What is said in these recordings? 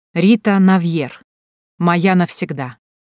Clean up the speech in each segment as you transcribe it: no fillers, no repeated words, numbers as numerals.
Рита Навьер. Моя навсегда.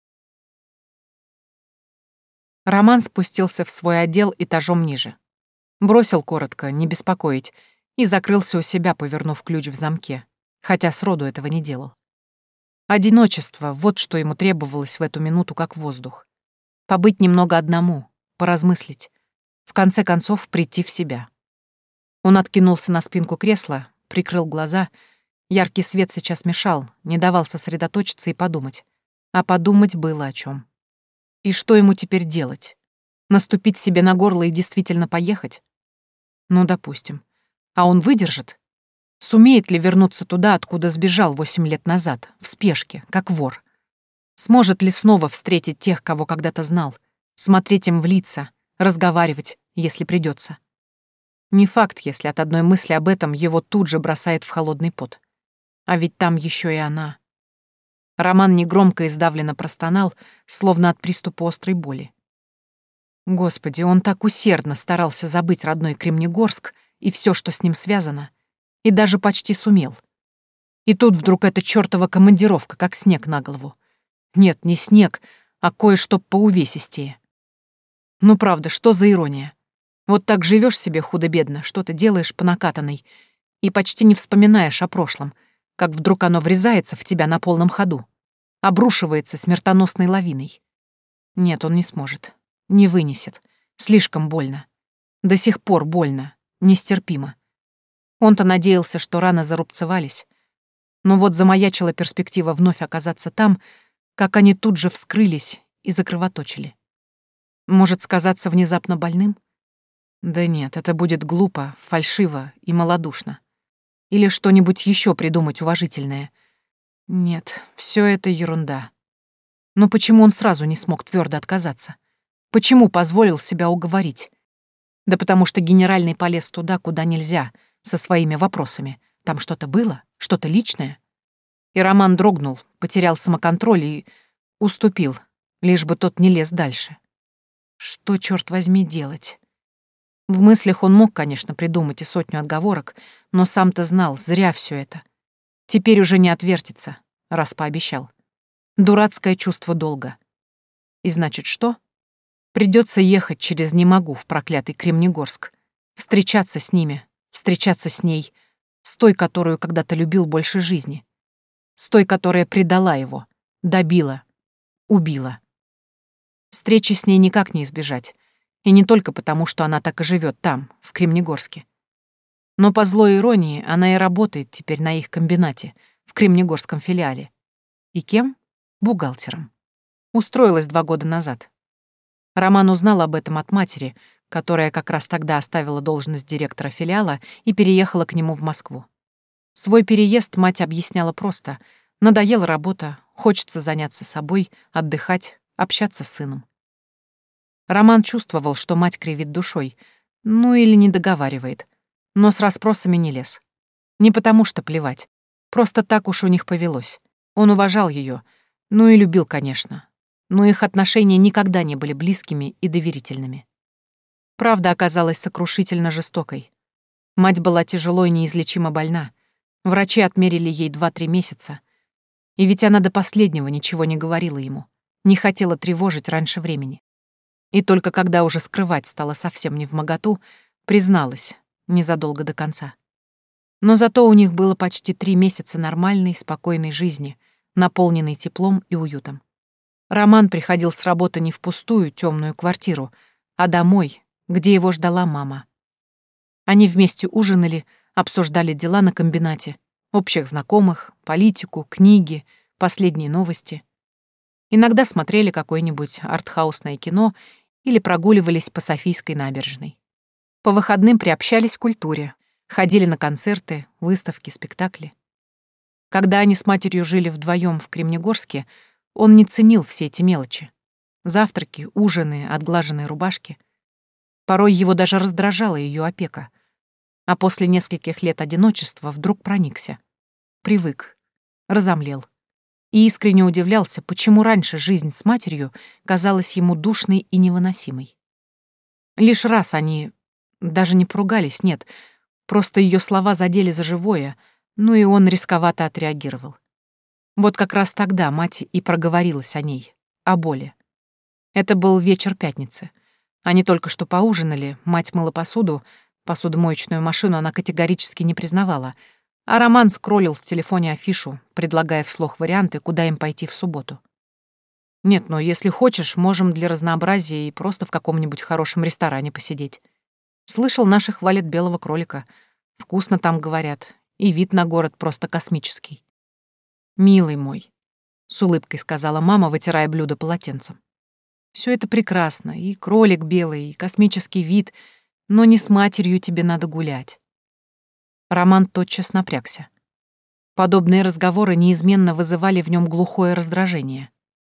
Роман спустился в свой отдел этажом ниже. Бросил коротко, не беспокоить, и закрылся у себя, повернув ключ в замке, хотя сроду этого не делал. Одиночество — вот что ему требовалось в эту минуту, как воздух. Побыть немного одному, поразмыслить, в конце концов прийти в себя. Он откинулся на спинку кресла, прикрыл глаза. Яркий свет сейчас мешал, не давал сосредоточиться и подумать. А подумать было о чем. И что ему теперь делать? Наступить себе на горло и действительно поехать? Ну, допустим. А он выдержит? Сумеет ли вернуться туда, откуда сбежал 8 лет назад, в спешке, как вор? Сможет ли снова встретить тех, кого когда-то знал, смотреть им в лица, разговаривать, если придется? Не факт, если от одной мысли об этом его тут же бросает в холодный пот. А ведь там еще и она. Роман негромко и сдавленно простонал, словно от приступа острой боли. Господи, он так усердно старался забыть родной Кремнегорск и все, что с ним связано, и даже почти сумел. И тут вдруг эта чёртова командировка, как снег на голову. Нет, не снег, а кое-что поувесистее. Ну правда, что за ирония? Вот так живешь себе худо-бедно, что-то делаешь по накатанной, и почти не вспоминаешь о прошлом, как вдруг оно врезается в тебя на полном ходу, обрушивается смертоносной лавиной. Нет, он не сможет, не вынесет, слишком больно. До сих пор больно, нестерпимо. Он-то надеялся, что раны зарубцевались, но вот замаячила перспектива вновь оказаться там, как они тут же вскрылись и закровоточили. Может, сказаться внезапно больным? Да нет, это будет глупо, фальшиво и малодушно. Или что-нибудь еще придумать уважительное. Нет, все это ерунда. Но почему он сразу не смог твердо отказаться? Почему позволил себя уговорить? Да потому что генеральный полез туда, куда нельзя, со своими вопросами. Там что-то было, что-то личное. И Роман дрогнул, потерял самоконтроль и уступил, лишь бы тот не лез дальше. Что, черт возьми, делать? В мыслях он мог, конечно, придумать и сотню отговорок, но сам-то знал, зря все это. Теперь уже не отвертится, раз пообещал. Дурацкое чувство долга. И значит, что? Придется ехать через «не могу» в проклятый Кремнегорск. Встречаться с ними, встречаться с ней, с той, которую когда-то любил больше жизни. С той, которая предала его, добила, убила. Встречи с ней никак не избежать. И не только потому, что она так и живет там, в Кремнегорске. Но по злой иронии она и работает теперь на их комбинате, в Кремнегорском филиале. И кем? Бухгалтером. Устроилась 2 года назад. Роман узнал об этом от матери, которая как раз тогда оставила должность директора филиала и переехала к нему в Москву. Свой переезд мать объясняла просто. Надоела работа, хочется заняться собой, отдыхать, общаться с сыном. Роман чувствовал, что мать кривит душой, ну или не договаривает, но с расспросами не лез. Не потому что плевать, просто так уж у них повелось. Он уважал ее, ну и любил, конечно, но их отношения никогда не были близкими и доверительными. Правда оказалась сокрушительно жестокой. Мать была тяжело и неизлечимо больна. Врачи отмерили ей 2-3 месяца. И ведь она до последнего ничего не говорила ему, не хотела тревожить раньше времени. И только когда уже скрывать стало совсем невмоготу, призналась, незадолго до конца. Но зато у них было почти 3 месяца нормальной, спокойной жизни, наполненной теплом и уютом. Роман приходил с работы не в пустую темную квартиру, а домой, где его ждала мама. Они вместе ужинали, обсуждали дела на комбинате, общих знакомых, политику, книги, последние новости. Иногда смотрели какое-нибудь артхаусное кино или прогуливались по Софийской набережной. По выходным приобщались к культуре, ходили на концерты, выставки, спектакли. Когда они с матерью жили вдвоем в Кремнегорске, он не ценил все эти мелочи. Завтраки, ужины, отглаженные рубашки. Порой его даже раздражала ее опека. А после нескольких лет одиночества вдруг проникся. Привык, разомлел. И искренне удивлялся, почему раньше жизнь с матерью казалась ему душной и невыносимой. Лишь раз они даже не поругались, нет, просто ее слова задели за живое, ну и он рисковато отреагировал. Вот как раз тогда мать и проговорилась о ней, о боли. Это был вечер пятницы. Они только что поужинали, мать мыла посуду, посудомоечную машину она категорически не признавала, а Роман скроллил в телефоне афишу, предлагая вслух варианты, куда им пойти в субботу. «Нет, но если хочешь, можем для разнообразия и просто в каком-нибудь хорошем ресторане посидеть. Слышал, наши хвалят белого кролика. Вкусно там, говорят, и вид на город просто космический». «Милый мой», — с улыбкой сказала мама, вытирая блюдо полотенцем. «Всё это прекрасно, и кролик белый, и космический вид, но не с матерью тебе надо гулять». Роман тотчас напрягся. Подобные разговоры неизменно вызывали в нем глухое раздражение.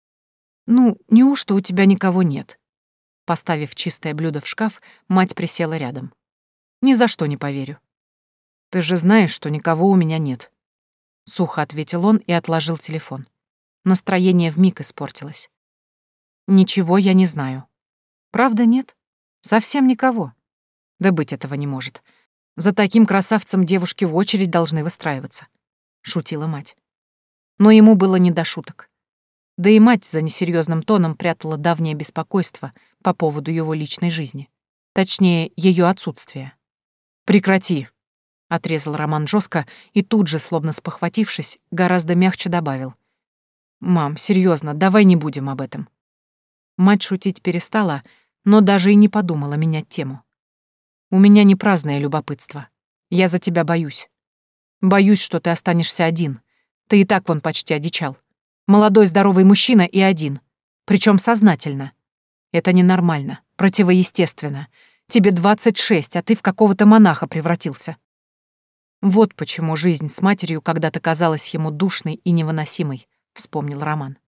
«Ну, неужто у тебя никого нет?» Поставив чистое блюдо в шкаф, мать присела рядом. «Ни за что не поверю». «Ты же знаешь, что никого у меня нет», — сухо ответил он и отложил телефон. Настроение вмиг испортилось. «Ничего я не знаю». «Правда нет? Совсем никого?» «Да быть этого не может. За таким красавцем девушки в очередь должны выстраиваться», — шутила мать. Но ему было не до шуток. Да и мать за несерьезным тоном прятала давнее беспокойство по поводу его личной жизни. Точнее, ее отсутствия. «Прекрати», — отрезал Роман жестко и тут же, словно спохватившись, гораздо мягче добавил. «Мам, серьезно, давай не будем об этом». Мать шутить перестала, но даже и не подумала менять тему. «У меня не праздное любопытство. Я за тебя боюсь. Боюсь, что ты останешься один. Ты и так вон почти одичал. Молодой здоровый мужчина и один. Причем сознательно. Это ненормально, противоестественно. Тебе 26, а ты в какого-то монаха превратился». Вот почему жизнь с матерью когда-то казалась ему душной и невыносимой, вспомнил Роман.